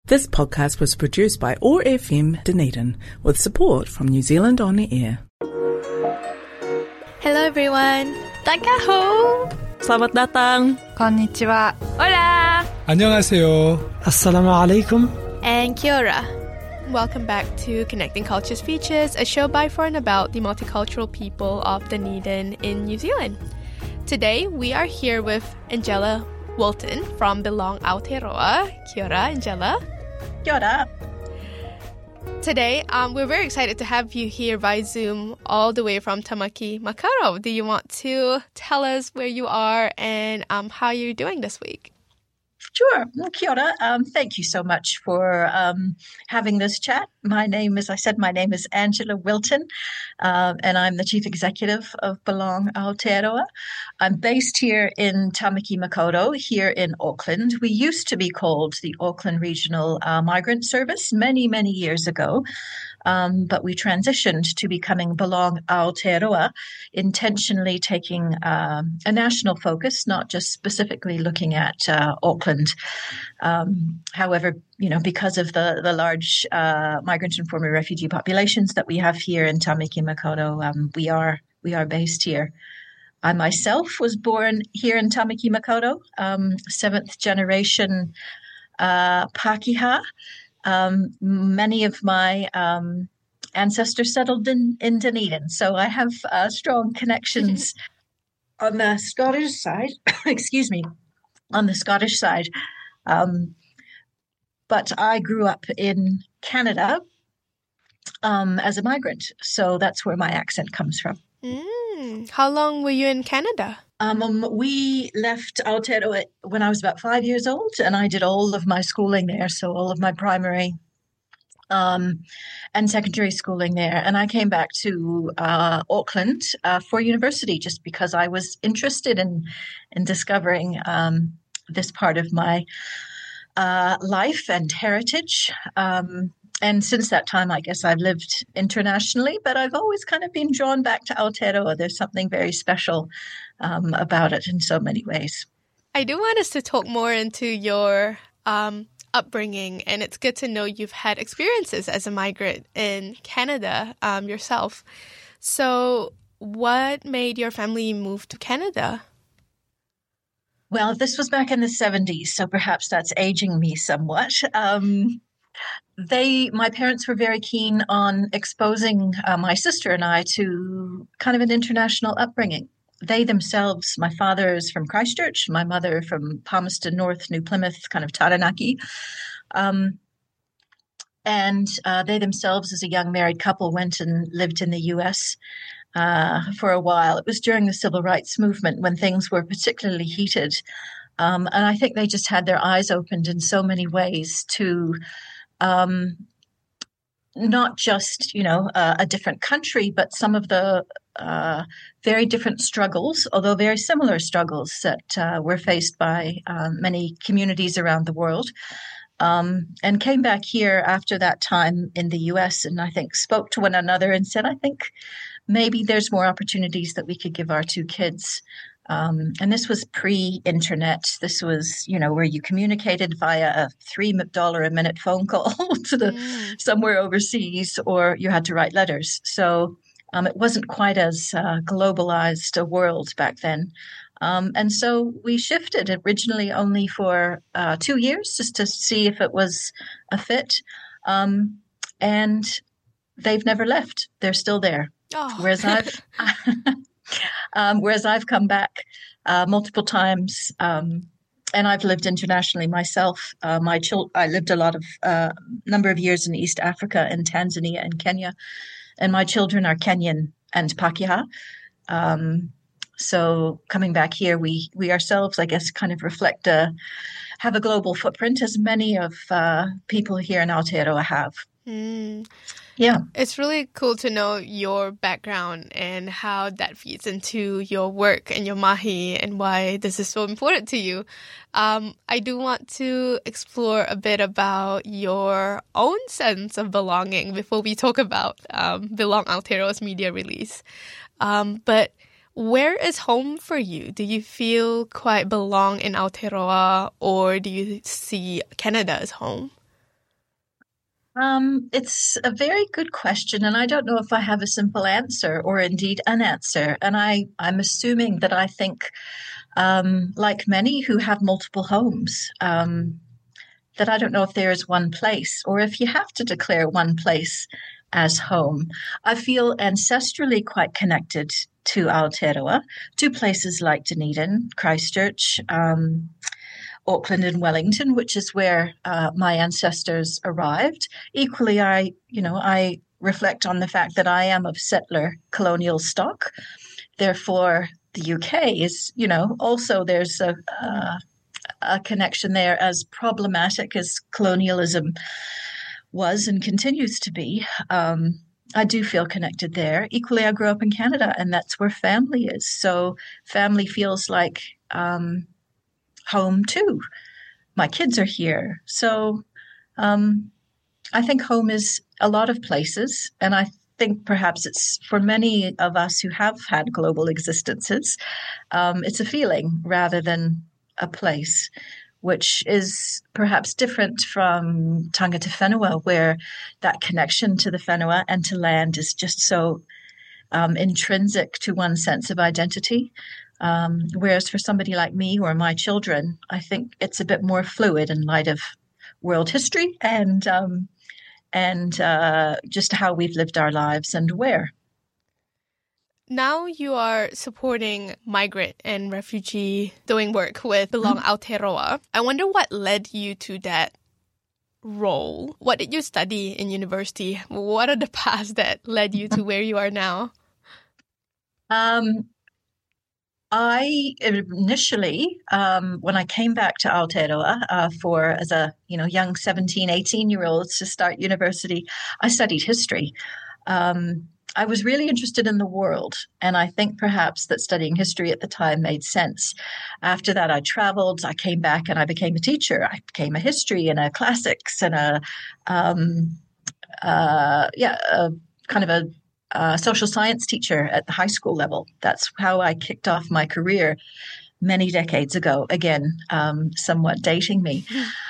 This podcast was produced by OAR FM Dunedin with support from New Zealand On Air. Hello everyone. Takaho. Selamat datang. Konnichiwa. Hola. 안녕하세요. Assalamu alaikum. And kia ora. Welcome back to Connecting Cultures Features, a show by, for, and about the multicultural people of Dunedin in New Zealand. Today we are here with Angela Wilton from Belong Aotearoa. Kia ora, Angela. Kia ora. Today, we're very excited to have you here by Zoom all the way from Tamaki Makaurau. Do you want to tell us where you are and how you're doing this week? Sure. Kia ora. Thank you so much for having this chat. My name is Angela Wilton, and I'm the Chief Executive of Belong Aotearoa. I'm based here in Tamaki Makaurau, here in Auckland. We used to be called the Auckland Regional Migrant Service many, many years ago. But we transitioned to becoming Belong Aotearoa, intentionally taking a national focus, not just specifically looking at Auckland. However, because of the large migrant and former refugee populations that we have here in Tamaki Makaurau, we are based here. I myself was born here in Tamaki Makaurau, seventh generation Pākehā. Many of my ancestors settled in Dunedin, so I have strong connections on the Scottish side. Excuse me, on the Scottish side. But I grew up in Canada as a migrant, so that's where my accent comes from. How long were you in Canada? We left Aotearoa when I was about 5 years old, and I did all of my schooling there, so all of my primary and secondary schooling there. And I came back to Auckland for university just because I was interested in discovering this part of my life and heritage. And since that time, I guess I've lived internationally, but I've always kind of been drawn back to Aotearoa. There's something very special about it in so many ways. I do want us to talk more into your upbringing, and it's good to know you've had experiences as a migrant in Canada yourself. So what made your family move to Canada? Well, this was back in the 70s, so perhaps that's aging me somewhat. My parents were very keen on exposing my sister and I to kind of an international upbringing. They themselves, my father is from Christchurch, my mother from Palmerston North, New Plymouth, kind of Taranaki. And they themselves, as a young married couple, went and lived in the U.S. For a while. It was during the Civil Rights Movement when things were particularly heated. And I think they just had their eyes opened in so many ways to not just, a different country, but some of the very different struggles, although very similar struggles that were faced by many communities around the world, and came back here after that time in the U.S. and I think spoke to one another and said, I think maybe there's more opportunities that we could give our two kids. And this was pre-internet. This was, where you communicated via a $3 a minute phone call to somewhere overseas, or you had to write letters. So it wasn't quite as globalized a world back then. And so we shifted originally only for 2 years just to see if it was a fit. And they've never left. They're still there. Oh. Whereas I've come back multiple times, and I've lived internationally myself. I lived a number of years in East Africa, in Tanzania and Kenya, and my children are Kenyan and Pākehā. So coming back here, we ourselves, I guess, kind of have a global footprint, as many of people here in Aotearoa have. Yeah. It's really cool to know your background and how that feeds into your work and your mahi and why this is so important to you. I do want to explore a bit about your own sense of belonging before we talk about Belong Aotearoa's media release. But where is home for you? Do you feel quite belong in Aotearoa, or do you see Canada as home? It's a very good question, and I don't know if I have a simple answer or indeed an answer. And I'm assuming that I think, like many who have multiple homes, that I don't know if there is one place or if you have to declare one place as home. I feel ancestrally quite connected to Aotearoa, to places like Dunedin, Christchurch, Auckland and Wellington, which is where my ancestors arrived. Equally, I reflect on the fact that I am of settler colonial stock. Therefore, the UK is, also there's a connection there, as problematic as colonialism was and continues to be. I do feel connected there. Equally, I grew up in Canada, and that's where family is. So family feels like home too. My kids are here. So I think home is a lot of places. And I think perhaps it's for many of us who have had global existences, it's a feeling rather than a place, which is perhaps different from tangata whenua, where that connection to the whenua and to land is just so intrinsic to one's sense of identity. Whereas for somebody like me or my children, I think it's a bit more fluid in light of world history and just how we've lived our lives and where. Now you are supporting migrant and refugee doing work with Belong Aotearoa. I wonder what led you to that role. What did you study in university? What are the paths that led you to where you are now? I initially, when I came back to Aotearoa as a young 17, 18-year-old to start university, I studied history. I was really interested in the world, and I think perhaps that studying history at the time made sense. After that, I traveled, I came back, and I became a teacher. I became a history and a classics and a kind of a social science teacher at the high school level. That's how I kicked off my career many decades ago. Again, somewhat dating me.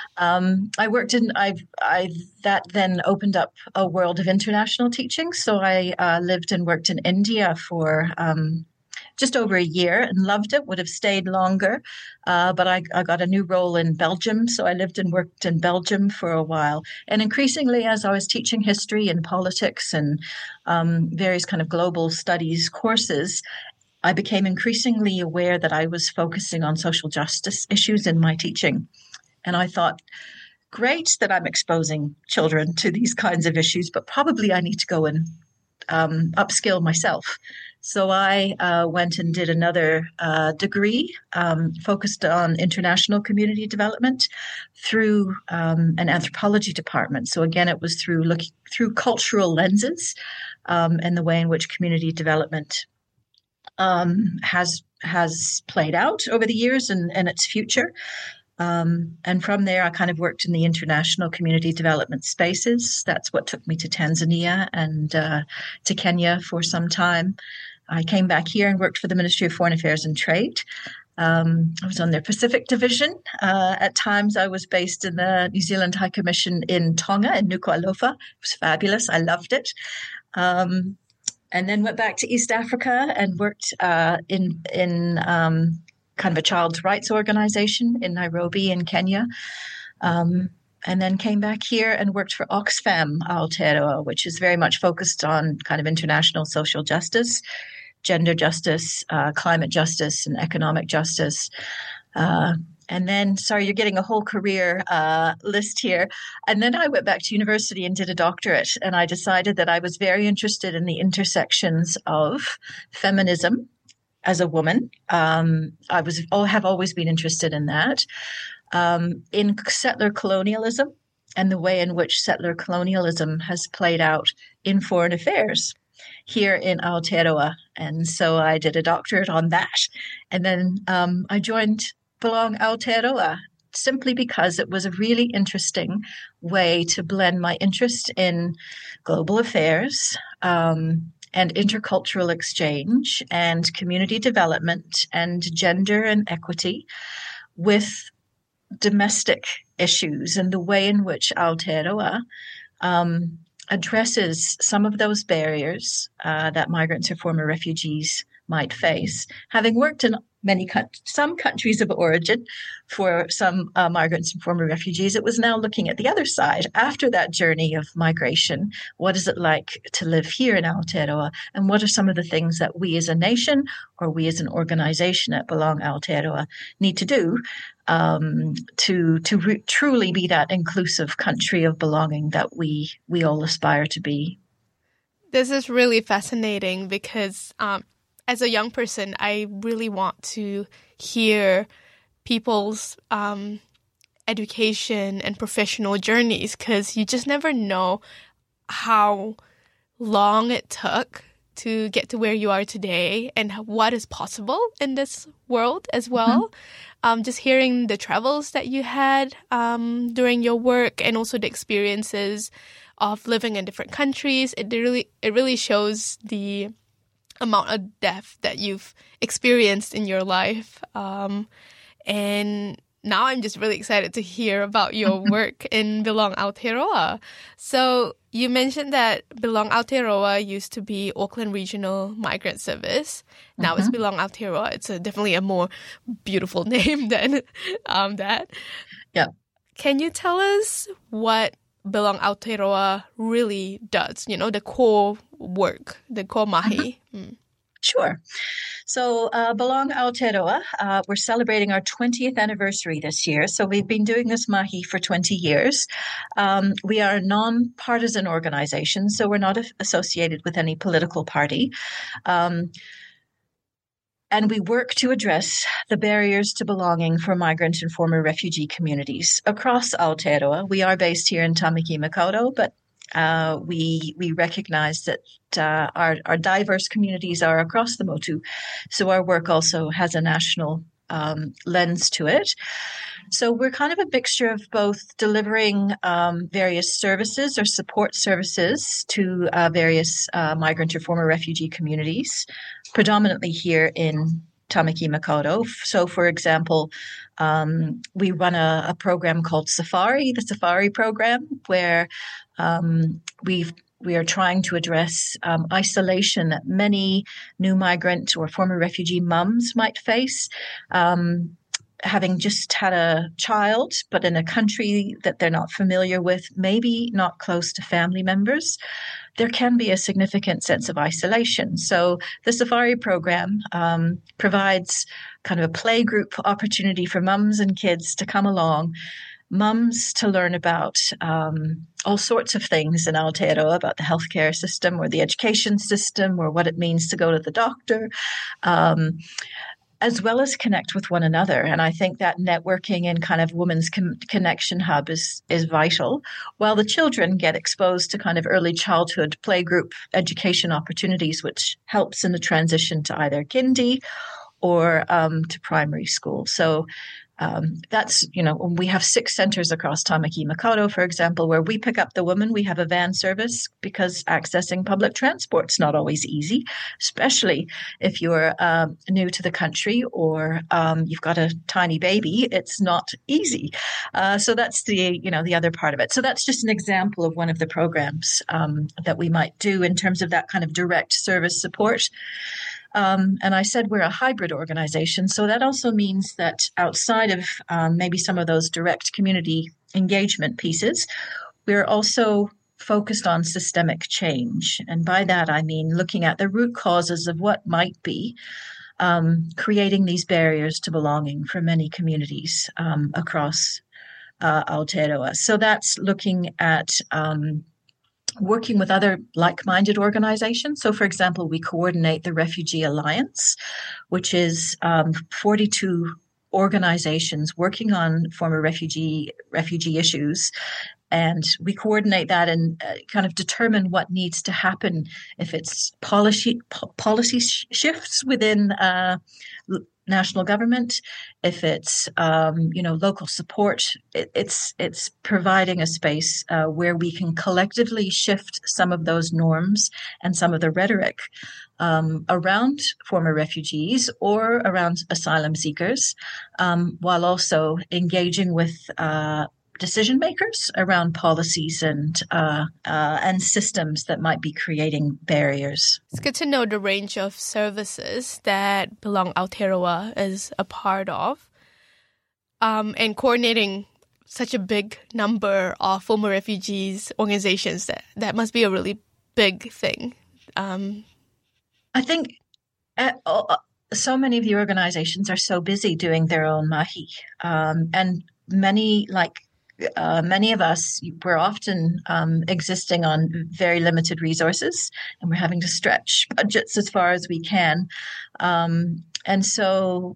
That then opened up a world of international teaching. So I lived and worked in India for just over a year and loved it, would have stayed longer. But I got a new role in Belgium. So I lived and worked in Belgium for a while. And increasingly, as I was teaching history and politics and various kind of global studies courses, I became increasingly aware that I was focusing on social justice issues in my teaching. And I thought, great that I'm exposing children to these kinds of issues, but probably I need to go and upskill myself. So I went and did another degree focused on international community development through an anthropology department. So again, it was through looking through cultural lenses and the way in which community development has played out over the years and its future. And from there, I kind of worked in the international community development spaces. That's what took me to Tanzania and to Kenya for some time. I came back here and worked for the Ministry of Foreign Affairs and Trade. I was on their Pacific Division. At times, I was based in the New Zealand High Commission in Tonga, in Nuku'alofa. It was fabulous. I loved it. And then went back to East Africa and worked in kind of a child's rights organization in Nairobi in Kenya. And then came back here and worked for Oxfam Aotearoa, which is very much focused on kind of international social justice, gender justice, climate justice, and economic justice. And then, sorry, you're getting a whole career list here. And then I went back to university and did a doctorate. And I decided that I was very interested in the intersections of feminism as a woman. Have always been interested in that. In settler colonialism and the way in which settler colonialism has played out in foreign affairs here in Aotearoa. And so I did a doctorate on that. And then I joined Belong Aotearoa simply because it was a really interesting way to blend my interest in global affairs and intercultural exchange and community development and gender and equity with domestic issues and the way in which Aotearoa addresses some of those barriers that migrants or former refugees might face. Having worked in some countries of origin for some migrants and former refugees, it was now looking at the other side. After that journey of migration, what is it like to live here in Aotearoa? And what are some of the things that we as a nation or we as an organization at Belong Aotearoa need to do to truly be that inclusive country of belonging that we all aspire to be? This is really fascinating because as a young person, I really want to hear people's education and professional journeys, because you just never know how long it took to get to where you are today and what is possible in this world as well. Just hearing the travels that you had during your work and also the experiences of living in different countries, it really shows the amount of depth that you've experienced in your life. And now I'm just really excited to hear about your work in Belong Aotearoa. So you mentioned that Belong Aotearoa used to be Auckland Regional Migrant Service. Now it's Belong Aotearoa. It's definitely a more beautiful name than that. Yeah. Can you tell us what Belong Aotearoa really does? You know, the core work, the core mahi. Sure. So Belong Aotearoa, we're celebrating our 20th anniversary this year. So we've been doing this mahi for 20 years. We are a non-partisan organization, so we're not associated with any political party. And we work to address the barriers to belonging for migrant and former refugee communities across Aotearoa. We are based here in Tamaki Makaurau, but we recognize that our diverse communities are across the Motu. So our work also has a national lens to it. So we're kind of a mixture of both delivering various services or support services to various migrant or former refugee communities, predominantly here in Tamaki Makaurau. So, for example, we run a program called Safari, the Safari program, where we are trying to address isolation that many new migrant or former refugee mums might face. Having just had a child, but in a country that they're not familiar with, maybe not close to family members, there can be a significant sense of isolation. So the Safari program provides kind of a playgroup opportunity for mums and kids to come along, mums to learn about all sorts of things in Aotearoa, about the healthcare system or the education system or what it means to go to the doctor, as well as connect with one another. And I think that networking and kind of women's connection hub is vital, while the children get exposed to kind of early childhood playgroup education opportunities, which helps in the transition to either kindy or to primary school. So that's, we have 6 centers across Tamaki Makaurau, for example, where we pick up the women. We have a van service because accessing public transport's not always easy, especially if you're new to the country or you've got a tiny baby. It's not easy. So that's the other part of it. So that's just an example of one of the programs that we might do in terms of that kind of direct service support. And I said we're a hybrid organization. So that also means that outside of maybe some of those direct community engagement pieces, we're also focused on systemic change. And by that, I mean looking at the root causes of what might be creating these barriers to belonging for many communities across Aotearoa. So that's looking at working with other like-minded organizations. So, for example, we coordinate the Refugee Alliance, which is 42 organizations working on former refugee issues. And we coordinate that and kind of determine what needs to happen if it's policy shifts within national government, if it's local support. It's providing a space where we can collectively shift some of those norms and some of the rhetoric around former refugees or around asylum seekers, while also engaging with decision makers around policies and systems that might be creating barriers. It's good to know the range of services that Belong Aotearoa is a part of, and coordinating such a big number of former refugees organizations. That must be a really big thing. I think so many of the organizations are so busy doing their own mahi, and many of us, we're often existing on very limited resources, and we're having to stretch budgets as far as we can. And so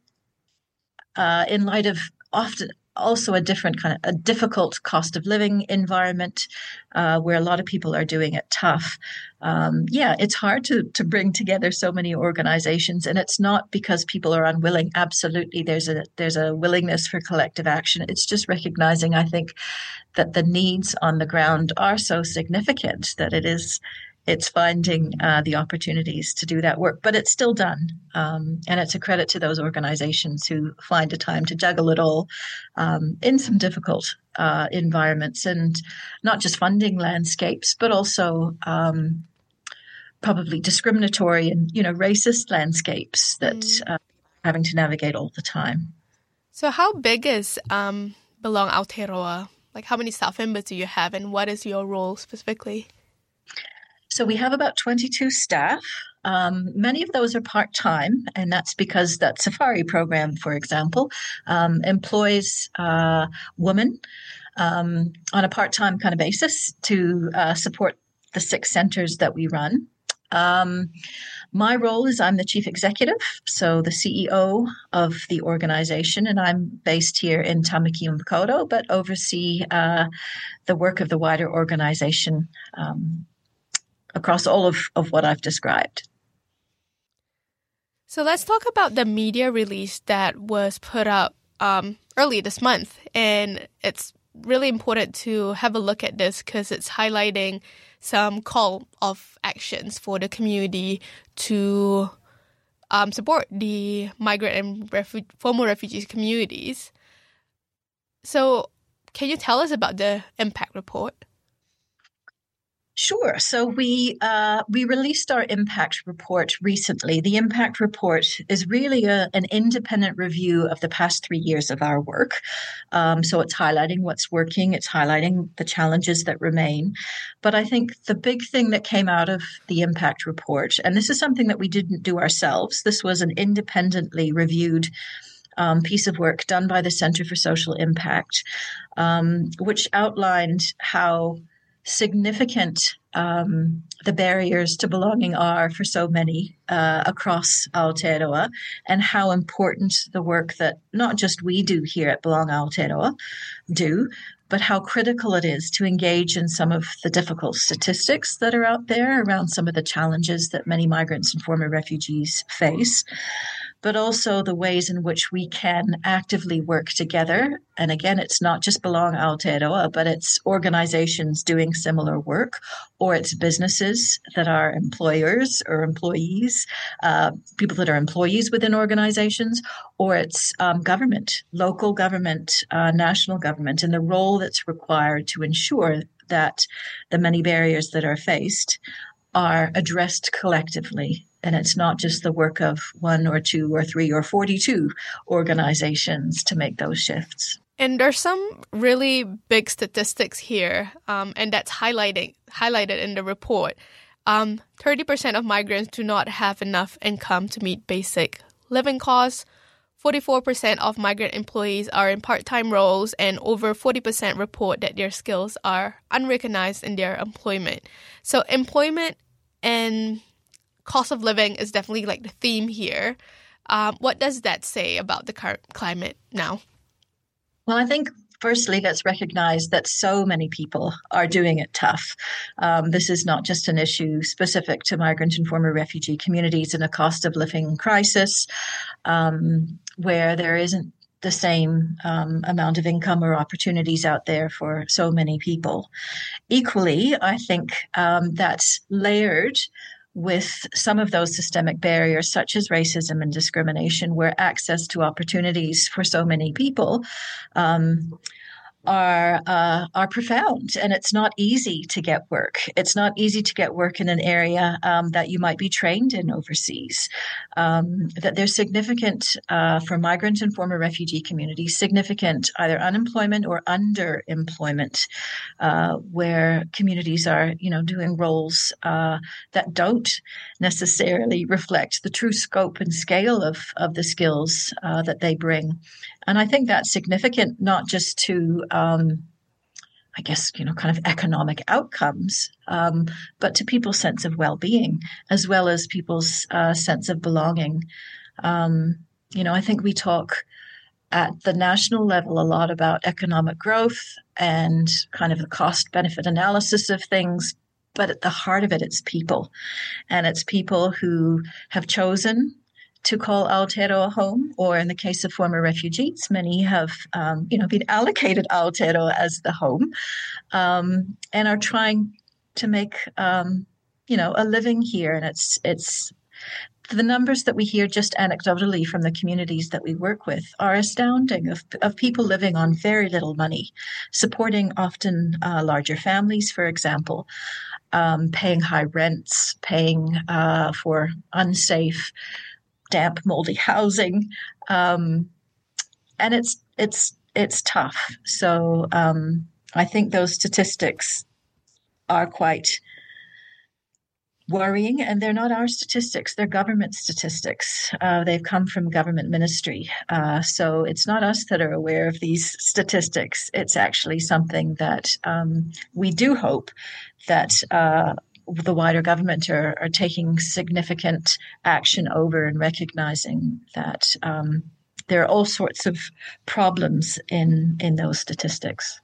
in light of often also a difficult cost of living environment where a lot of people are doing it tough. It's hard to bring together so many organizations, and it's not because people are unwilling. Absolutely, there's a willingness for collective action. It's just recognizing, I think, that the needs on the ground are so significant that it's finding the opportunities to do that work, but it's still done. And it's a credit to those organizations who find a time to juggle it all in some difficult environments, and not just funding landscapes, but also probably discriminatory and, racist landscapes that having to navigate all the time. So how big is Belong Aotearoa? Like, how many staff members do you have, and what is your role specifically? So we have about 22 staff. Many of those are part-time, and that's because that Safari program, for example, employs women on a part-time kind of basis to support the 6 centers that we run. My role is I'm the chief executive, so the CEO of the organization, and I'm based here in Tamaki Makaurau, but oversee the work of the wider organization across all of what I've described. So let's talk about the media release that was put up early this month. And it's really important to have a look at this because it's highlighting some call of actions for the community to support the migrant and former refugees communities. So can you tell us about the impact report? Sure. So we released our impact report recently. The impact report is really an independent review of the past 3 years of our work. So it's highlighting what's working. It's highlighting the challenges that remain. But I think the big thing that came out of the impact report, and this is something that we didn't do ourselves, this was an independently reviewed piece of work done by the Center for Social Impact, which outlined how significant the barriers to belonging are for so many across Aotearoa, and how important the work that not just we do here at Belong Aotearoa do, but how critical it is to engage in some of the difficult statistics that are out there around some of the challenges that many migrants and former refugees face, but also the ways in which we can actively work together. And again, it's not just Belong Aotearoa, but it's organizations doing similar work, or it's businesses that are employers or employees, people that are employees within organizations, or it's government, local government, national government, and the role that's required to ensure that the many barriers that are faced are addressed collectively. And it's not just the work of 1 or 2 or 3 or 42 organizations to make those shifts. And there's some really big statistics here, and that's highlighted in the report. 30% of migrants do not have enough income to meet basic living costs. 44% of migrant employees are in part-time roles, and over 40% report that their skills are unrecognized in their employment. So employment and cost of living is definitely like the theme here. What does that say about the current climate now? Well, I think firstly, let's recognize that so many people are doing it tough. This is not just an issue specific to migrant and former refugee communities in a cost of living crisis where there isn't the same amount of income or opportunities out there for so many people. Equally, I think that's layered with some of those systemic barriers, such as racism and discrimination, where access to opportunities for so many people are profound, and it's not easy to get work. It's not easy to get work in an area that you might be trained in overseas. That there's significant for migrant and former refugee communities, significant either unemployment or underemployment, where communities are, doing roles that don't necessarily reflect the true scope and scale of the skills that they bring. And I think that's significant, not just to, I guess, kind of economic outcomes, but to people's sense of well-being, as well as people's sense of belonging. I think we talk at the national level a lot about economic growth and kind of the cost-benefit analysis of things, but at the heart of it, it's people. And it's people who have chosen to call Aotearoa home, or in the case of former refugees, many have, been allocated Aotearoa as the home, and are trying to make, a living here. And it's the numbers that we hear just anecdotally from the communities that we work with are astounding, of people living on very little money, supporting often larger families, for example, paying high rents, paying for unsafe, damp, moldy housing, and it's tough. So I think those statistics are quite worrying, and they're not our statistics; they're government statistics. They've come from government ministry, so it's not us that are aware of these statistics. It's actually something that we do hope that the wider government are taking significant action over, and recognizing that there are all sorts of problems in those statistics.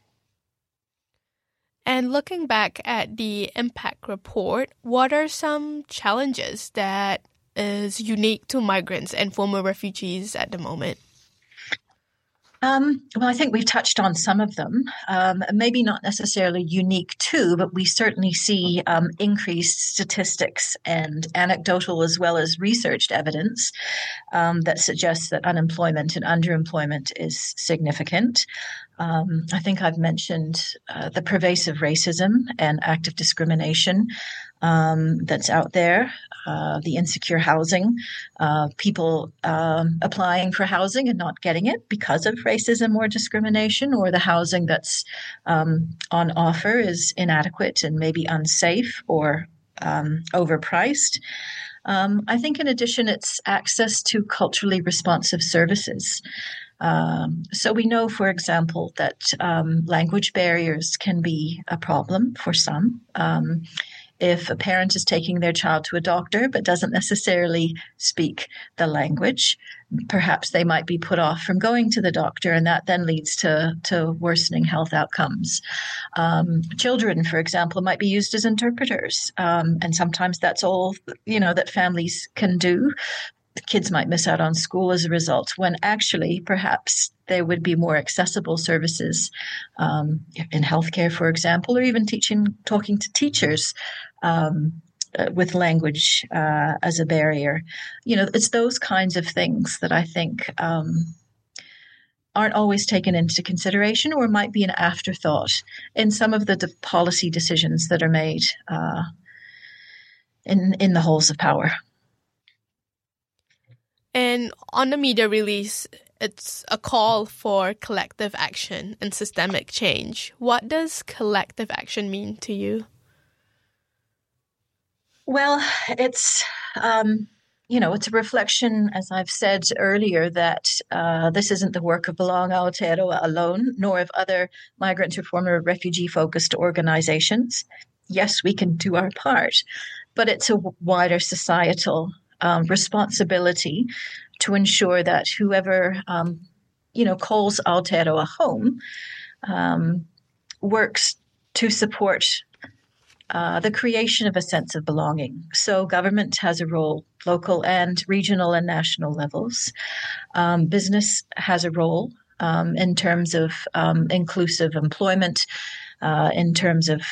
And looking back at the impact report, what are some challenges that is unique to migrants and former refugees at the moment? Well, I think we've touched on some of them, maybe not necessarily unique to, but we certainly see increased statistics and anecdotal as well as researched evidence that suggests that unemployment and underemployment is significant. I think I've mentioned the pervasive racism and active discrimination that's out there, the insecure housing, people applying for housing and not getting it because of racism or discrimination, or the housing that's on offer is inadequate and maybe unsafe or overpriced. I think in addition, it's access to culturally responsive services. So we know, for example, that language barriers can be a problem for some. If a parent is taking their child to a doctor but doesn't necessarily speak the language, perhaps they might be put off from going to the doctor, and that then leads to worsening health outcomes. Children, for example, might be used as interpreters, and sometimes that's all, that families can do. The kids might miss out on school as a result, when actually perhaps there would be more accessible services in healthcare, for example, or even talking to teachers with language as a barrier. It's those kinds of things that I think aren't always taken into consideration, or might be an afterthought in some of the policy decisions that are made in the halls of power. And on the media release, it's a call for collective action and systemic change. What does collective action mean to you? Well, it's it's a reflection, as I've said earlier, that this isn't the work of Belong Aotearoa alone, nor of other migrant or former refugee-focused organizations. Yes, we can do our part, but it's a wider societal responsibility to ensure that whoever, calls Aotearoa home, works to support the creation of a sense of belonging. So government has a role, local and regional and national levels. Business has a role in terms of inclusive employment, in terms of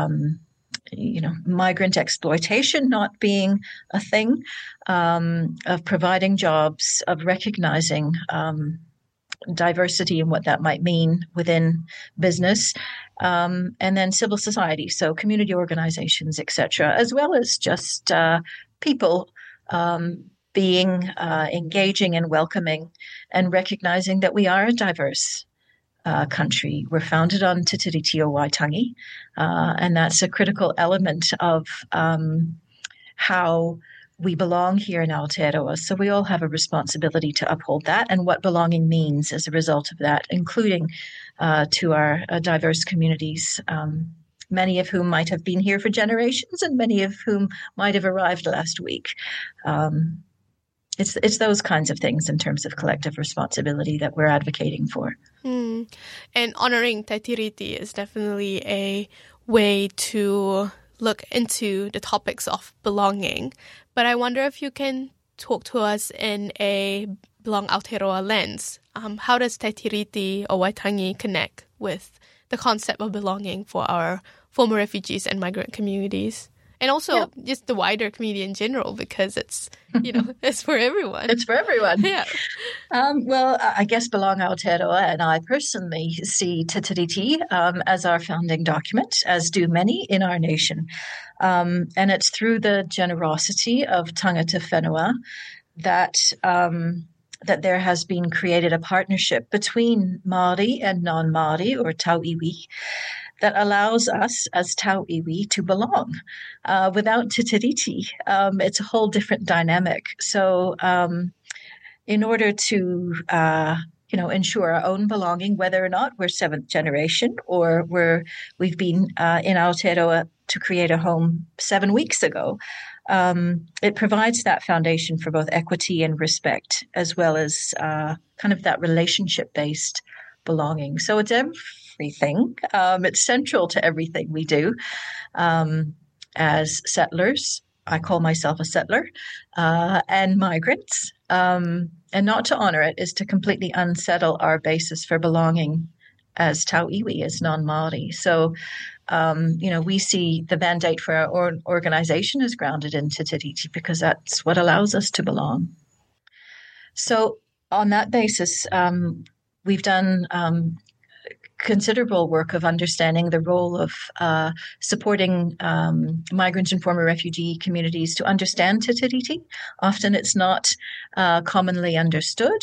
migrant exploitation not being a thing, of providing jobs, of recognizing diversity and what that might mean within business, and then civil society, so community organizations, etc., as well as just people being engaging and welcoming and recognizing that we are a diverse country. We're founded on Te Tiriti o Waitangi, and that's a critical element of how we belong here in Aotearoa. So we all have a responsibility to uphold that and what belonging means as a result of that, including to our diverse communities, many of whom might have been here for generations and many of whom might have arrived last week. It's those kinds of things in terms of collective responsibility that we're advocating for. And honoring Te Tiriti is definitely a way to look into the topics of belonging. But I wonder if you can talk to us in a Belong Aotearoa lens. How does Te Tiriti o Waitangi connect with the concept of belonging for our former refugees and migrant communities? And also just the wider community in general, because it's, it's for everyone. It's for everyone. Yeah. Well, I guess Belong Aotearoa and I personally see Te Tiriti as our founding document, as do many in our nation. And it's through the generosity of tangata whenua that there has been created a partnership between Māori and non-Māori, or tauiwi, that allows us as tauiwi to belong. Without Te Tiriti, it's a whole different dynamic. So in order to ensure our own belonging, whether or not we're seventh generation or we've been in Aotearoa to create a home 7 weeks ago, it provides that foundation for both equity and respect, as well as kind of that relationship-based belonging. So it's everything. It's central to everything we do. As settlers, I call myself a settler, and migrants. And not to honor it is to completely unsettle our basis for belonging as tauiwi, as non-Māori. So, we see the mandate for our organization is grounded in Te Tiriti because that's what allows us to belong. So on that basis, we've done considerable work of understanding the role of supporting migrant and former refugee communities to understand Te Tiriti. Often it's not commonly understood.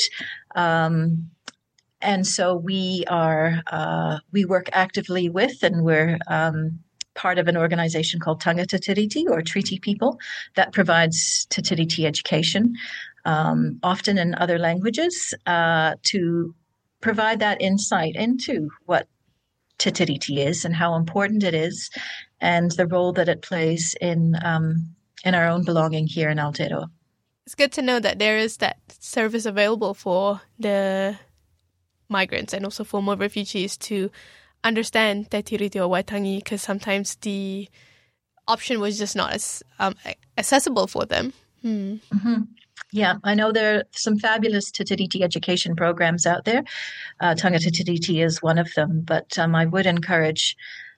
And so we work actively with, and we're part of an organization called Tangata Tiriti, or Treaty People, that provides Te Tiriti education, often in other languages, to provide that insight into what Te Tiriti is and how important it is, and the role that it plays in our own belonging here in Aotearoa. It's good to know that there is that service available for the migrants and also former refugees to understand Te Tiriti o Waitangi, because sometimes the option was just not as accessible for them. Mm-hmm. Yeah, I know there are some fabulous Te Tiriti education programs out there. Tangata Tiriti is one of them, but I would encourage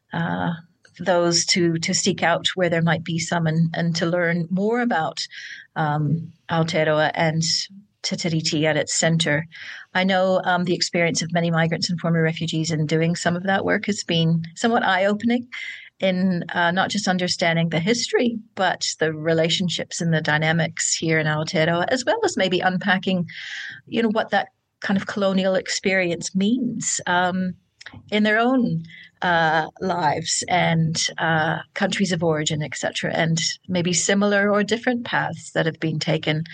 those to seek out where there might be some and to learn more about Aotearoa and Te Tiriti at its center. I know the experience of many migrants and former refugees in doing some of that work has been somewhat eye-opening in not just understanding the history, but the relationships and the dynamics here in Aotearoa, as well as maybe unpacking, what that kind of colonial experience means in their own lives and countries of origin, etc., and maybe similar or different paths that have been taken,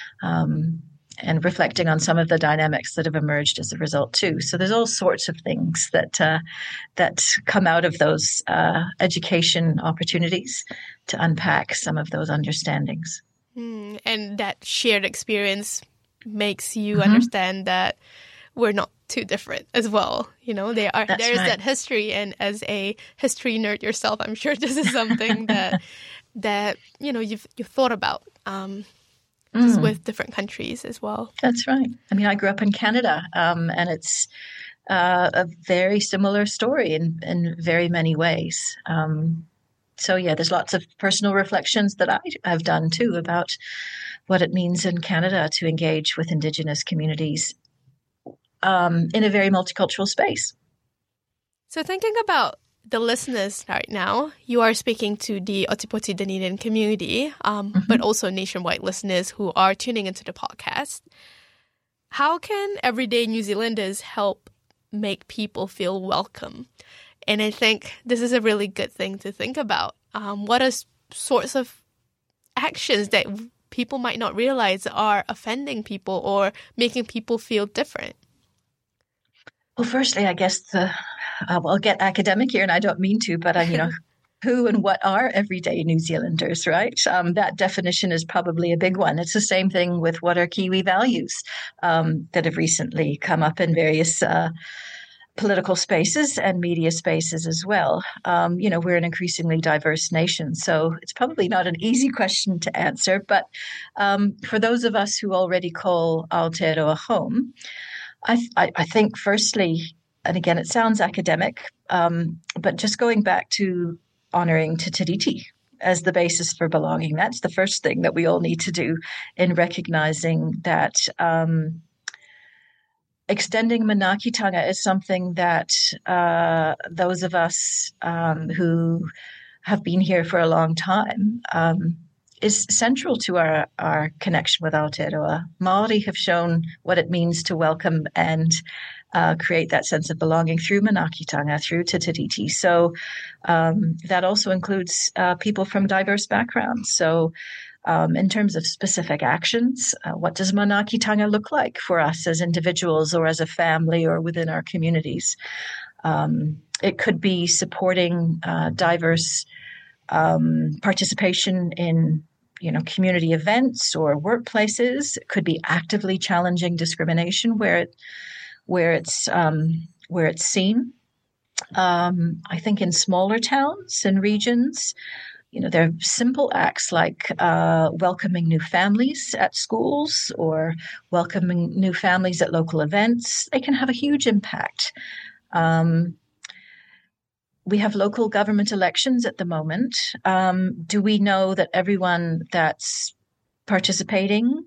and reflecting on some of the dynamics that have emerged as a result too. So there's all sorts of things that come out of those education opportunities to unpack some of those understandings. And that shared experience makes you understand that we're not too different as well. There is right. That history, and as a history nerd yourself, I'm sure this is something that you've thought about. Just with different countries as well. That's right. I mean, I grew up in Canada, and it's a very similar story in very many ways. So, yeah, there's lots of personal reflections that I've done, too, about what it means in Canada to engage with Indigenous communities in a very multicultural space. So thinking about the listeners right now, you are speaking to the Ōtepoti Dunedin community, but also nationwide listeners who are tuning into the podcast. How can everyday New Zealanders help make people feel welcome? And I think this is a really good thing to think about. What are sorts of actions that people might not realize are offending people or making people feel different? Well, firstly, I guess I'll get academic here, and I don't mean to, but who and what are everyday New Zealanders, right? That definition is probably a big one. It's the same thing with what are Kiwi values that have recently come up in various political spaces and media spaces as well. We're an increasingly diverse nation, so it's probably not an easy question to answer. But for those of us who already call Aotearoa home, I think firstly, and again, it sounds academic, but just going back to honouring Te Tiriti as the basis for belonging, that's the first thing that we all need to do in recognising that extending manaakitanga is something that those of us who have been here for a long time is central to our connection with Aotearoa. Māori have shown what it means to welcome and create that sense of belonging through manaakitanga, through Te Tiriti. So that also includes people from diverse backgrounds. So in terms of specific actions, what does manaakitanga look like for us as individuals or as a family or within our communities? It could be supporting diverse participation in community events or workplaces. It could be actively challenging discrimination where it's seen. I think in smaller towns and regions, there are simple acts like welcoming new families at schools or welcoming new families at local events. They can have a huge impact. We have local government elections at the moment. Do we know that everyone that's participating,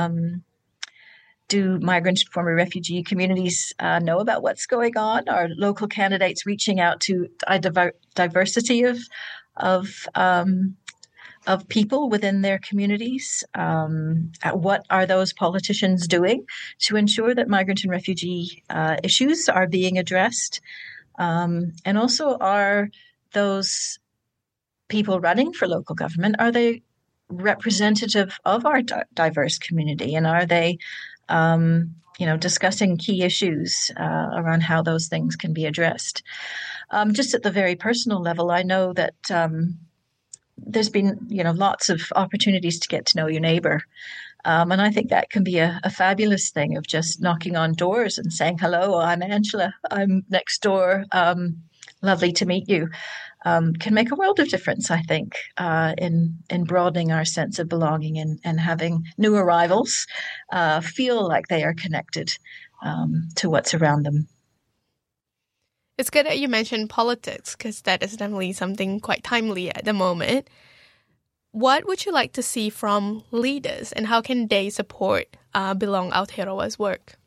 do migrant and former refugee communities know about what's going on? Are local candidates reaching out to a diversity of people within their communities? What are those politicians doing to ensure that migrant and refugee issues are being addressed? And also, are those people running for local government, are they representative of our diverse community? And are they, discussing key issues around how those things can be addressed? Just at the very personal level, I know that there's been, lots of opportunities to get to know your neighbor. And I think that can be a fabulous thing of just knocking on doors and saying, hello, I'm Angela, I'm next door, lovely to meet you, can make a world of difference, I think, in broadening our sense of belonging and having new arrivals feel like they are connected to what's around them. It's good that you mentioned politics, because that is definitely something quite timely at the moment. What would you like to see from leaders, and how can they support Belong Aotearoa's work?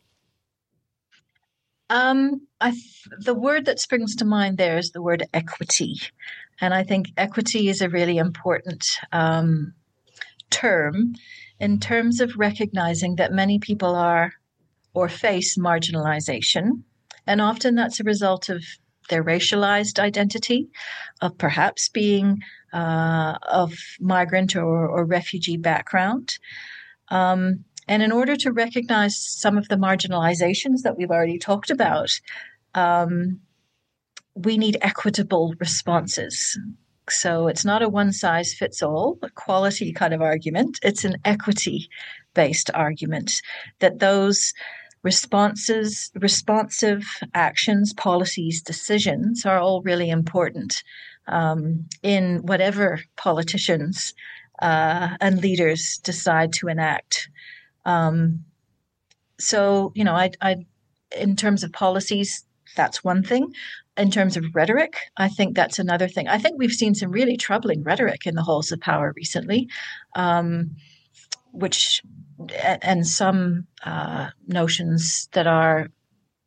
The word that springs to mind there is the word equity. And I think equity is a really important term in terms of recognizing that many people are or face marginalization. And often that's a result of their racialized identity, of perhaps being of migrant or refugee background. And in order to recognize some of the marginalizations that we've already talked about, we need equitable responses. So it's not a one-size-fits-all, a quality kind of argument. It's an equity-based argument that those responsive actions, policies, decisions are all really important in whatever politicians and leaders decide to enact. So, in terms of policies, that's one thing. In terms of rhetoric, I think that's another thing. I think we've seen some really troubling rhetoric in the halls of power recently, and some notions that are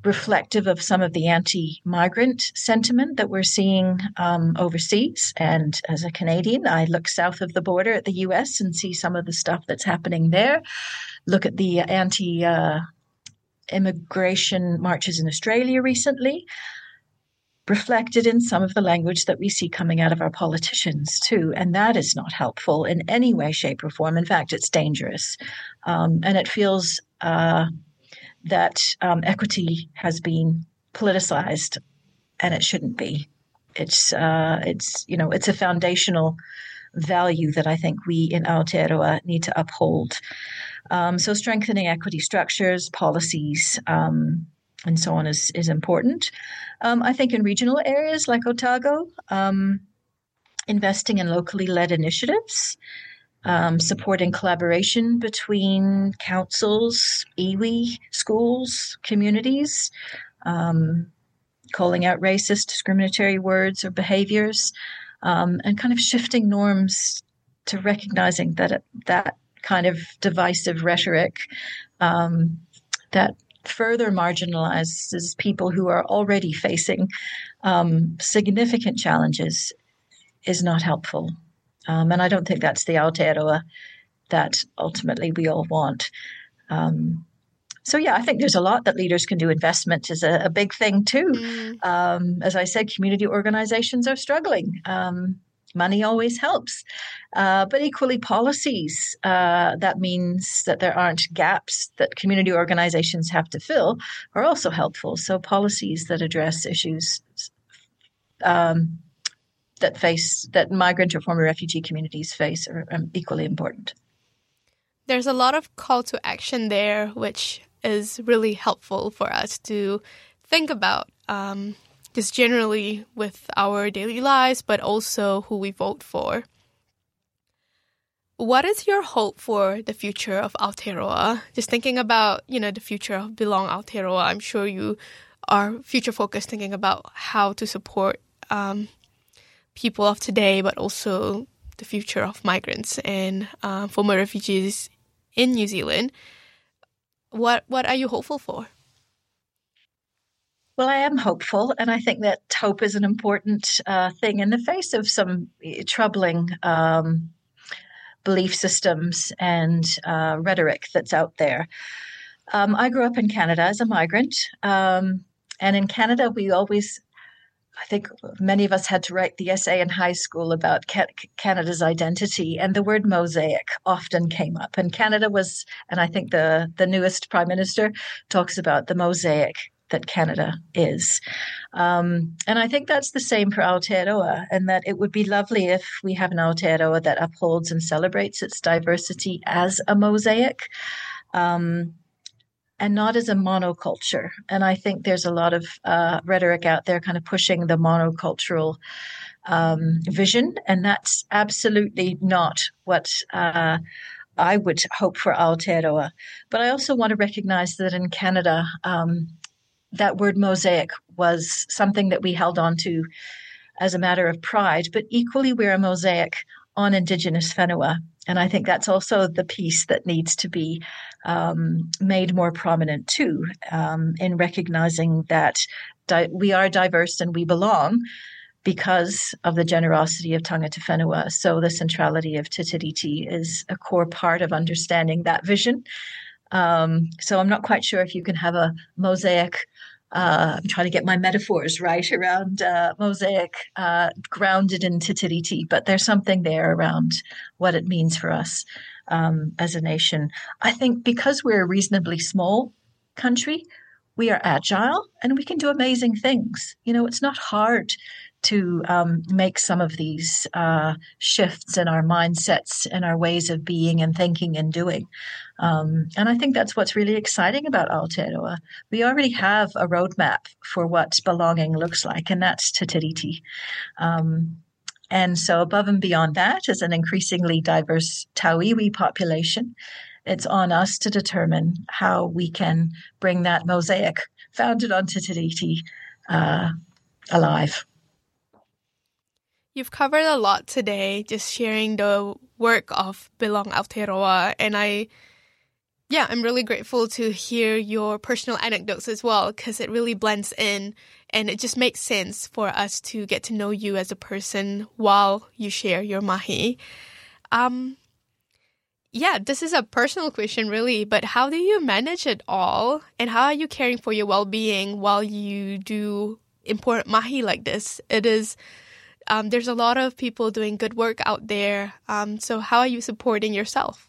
reflective of some of the anti-migrant sentiment that we're seeing overseas. And as a Canadian, I look south of the border at the US and see some of the stuff that's happening there. Look at the anti-immigration marches in Australia recently, reflected in some of the language that we see coming out of our politicians too. And that is not helpful in any way, shape, or form. In fact, it's dangerous. And it feels that equity has been politicized, and it shouldn't be. It's a foundational value that I think we in Aotearoa need to uphold. So strengthening equity structures, policies, and so on is important. I think in regional areas like Otago, investing in locally led initiatives, supporting collaboration between councils, iwi, schools, communities, calling out racist, discriminatory words or behaviors, and kind of shifting norms to recognizing that that kind of divisive rhetoric that further marginalizes people who are already facing significant challenges is not helpful. And I don't think that's the Aotearoa that ultimately we all want. So, yeah, I think there's a lot that leaders can do. Investment is a big thing, too. As I said, community organizations are struggling. Money always helps. But equally, policies, that means that there aren't gaps that community organizations have to fill, are also helpful. So policies that address issues that migrant or former refugee communities face are equally important. There's a lot of call to action there, which is really helpful for us to think about, just generally with our daily lives, but also who we vote for. What is your hope for the future of Aotearoa? Just thinking about, the future of Belong Aotearoa, I'm sure you are future-focused, thinking about how to support people of today, but also the future of migrants and former refugees in New Zealand. What are you hopeful for? Well, I am hopeful, and I think that hope is an important thing in the face of some troubling belief systems and rhetoric that's out there. I grew up in Canada as a migrant, and in Canada we always, I think many of us had to write the essay in high school about Canada's identity, and the word mosaic often came up. And Canada was, and I think the newest Prime Minister talks about the mosaic that Canada is. And I think that's the same for Aotearoa, and that it would be lovely if we have an Aotearoa that upholds and celebrates its diversity as a mosaic, and not as a monoculture. And I think there's a lot of rhetoric out there kind of pushing the monocultural vision, and that's absolutely not what I would hope for Aotearoa. But I also want to recognize that in Canada, that word mosaic was something that we held on to as a matter of pride, but equally we're a mosaic on Indigenous whenua. And I think that's also the piece that needs to be made more prominent too, in recognizing that we are diverse and we belong because of the generosity of tangata whenua. So the centrality of Te Tiriti is a core part of understanding that vision. So I'm not quite sure if you can have a mosaic. I'm trying to get my metaphors right around mosaic grounded in Te Tiriti, but there's something there around what it means for us as a nation. I think because we're a reasonably small country, we are agile and we can do amazing things. It's not hard to make some of these shifts in our mindsets and our ways of being and thinking and doing. And I think that's what's really exciting about Aotearoa. We already have a roadmap for what belonging looks like, and that's Te Tiriti. And so above and beyond that, as an increasingly diverse Tauiwi population, it's on us to determine how we can bring that mosaic founded on Te Tiriti alive. You've covered a lot today, just sharing the work of Belong Aotearoa, and Yeah, I'm really grateful to hear your personal anecdotes as well, because it really blends in and it just makes sense for us to get to know you as a person while you share your mahi. Yeah, this is a personal question really, but how do you manage it all? And how are you caring for your well-being while you do important mahi like this? It is, there's a lot of people doing good work out there. So how are you supporting yourself?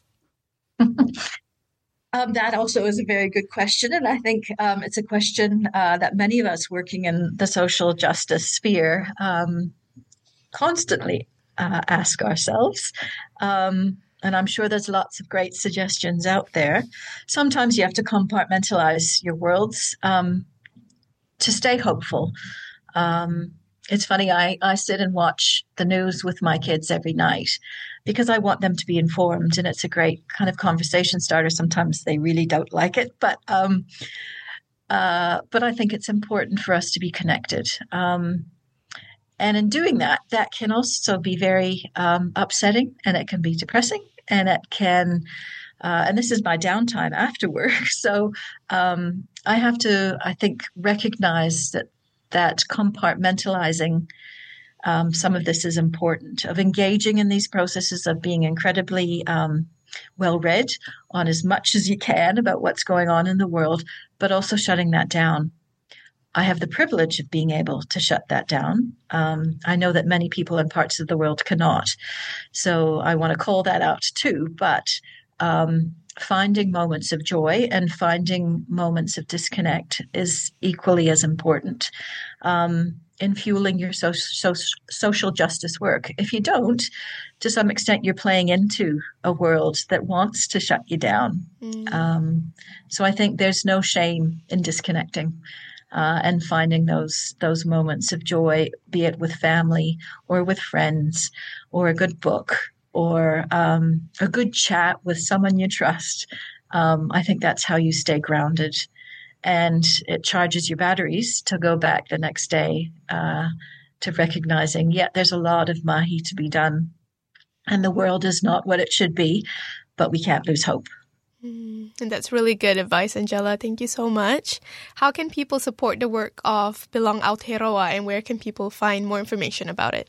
That also is a very good question. And I think it's a question that many of us working in the social justice sphere constantly ask ourselves. And I'm sure there's lots of great suggestions out there. Sometimes you have to compartmentalize your worlds to stay hopeful. It's funny, I sit and watch the news with my kids every night because I want them to be informed, and it's a great kind of conversation starter. Sometimes they really don't like it, but I think it's important for us to be connected. And in doing that, that can also be very upsetting, and it can be depressing, and it can, and this is my downtime after work. So I have to, I think, recognize that compartmentalizing some of this is important, of engaging in these processes, of being incredibly well read on as much as you can about what's going on in the world, but also shutting that down. I have the privilege of being able to shut that down. I know that many people in parts of the world cannot. So I want to call that out too. But finding moments of joy and finding moments of disconnect is equally as important in fueling your social justice work. If you don't, to some extent, you're playing into a world that wants to shut you down. So I think there's no shame in disconnecting. And finding those moments of joy, be it with family or with friends, or a good book, or a good chat with someone you trust. I think that's how you stay grounded, and it charges your batteries to go back the next day to recognizing, there's a lot of mahi to be done, and the world is not what it should be, but we can't lose hope. And that's really good advice, Angela. Thank you so much. How can people support the work of Belang Aotearoa, and where can people find more information about it?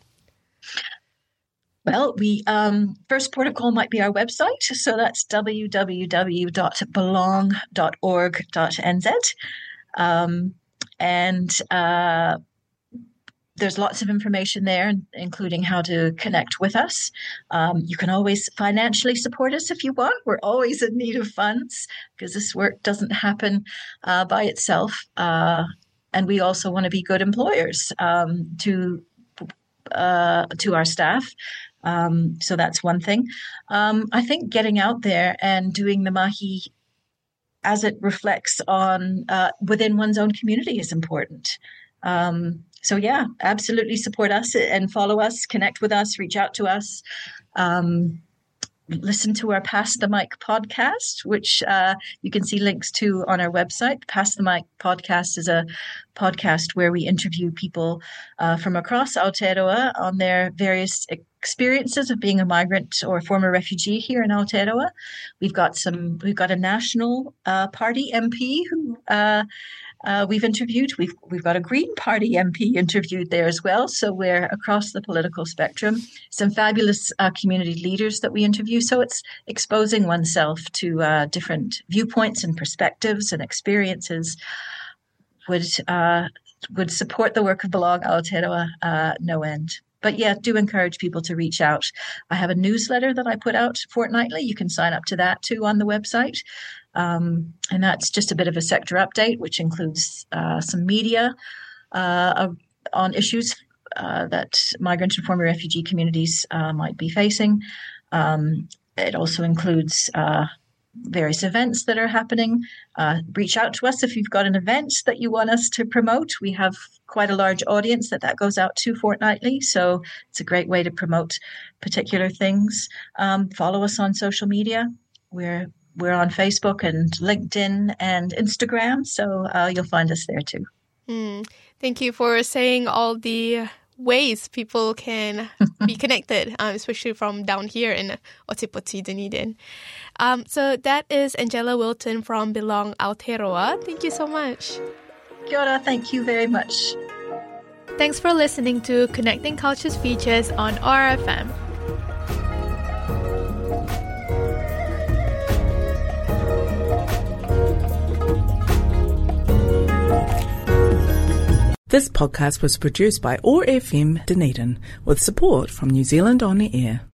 Well, we first port of call might be our website. So that's www.belong.org.nz. And there's lots of information there, including how to connect with us. You can always financially support us if you want. We're always in need of funds because this work doesn't happen by itself. And we also want to be good employers to our staff. So that's one thing. I think getting out there and doing the mahi as it reflects on within one's own community is important. So yeah, absolutely support us and follow us, connect with us, reach out to us. Listen to our Pass the Mic podcast, which you can see links to on our website. Pass the Mic podcast is a podcast where we interview people from across Aotearoa on their various experiences of being a migrant or former refugee here in Aotearoa. We've got a national party MP who we've interviewed. We've got a Green Party MP interviewed there as well. So we're across the political spectrum. Some fabulous community leaders that we interview. So it's exposing oneself to different viewpoints and perspectives and experiences would support the work of Belang Aotearoa no end. But yeah, do encourage people to reach out. I have a newsletter that I put out fortnightly. You can sign up to that too on the website. And that's just a bit of a sector update, which includes some media on issues that migrant and former refugee communities might be facing. It also includes various events that are happening. Reach out to us if you've got an event that you want us to promote. We have quite a large audience that goes out to fortnightly, so it's a great way to promote particular things. Follow us on social media. We're on Facebook and LinkedIn and Instagram, so you'll find us there too. Thank you for saying all the ways people can be connected, especially from down here in Otepoti, Dunedin. So that is Angela Wilton from Belong Aotearoa. Thank you so much. Kia ora, thank you very much. Thanks for listening to Connecting Cultures Features on ORFM. This podcast was produced by OAR FM Dunedin with support from New Zealand On the Air.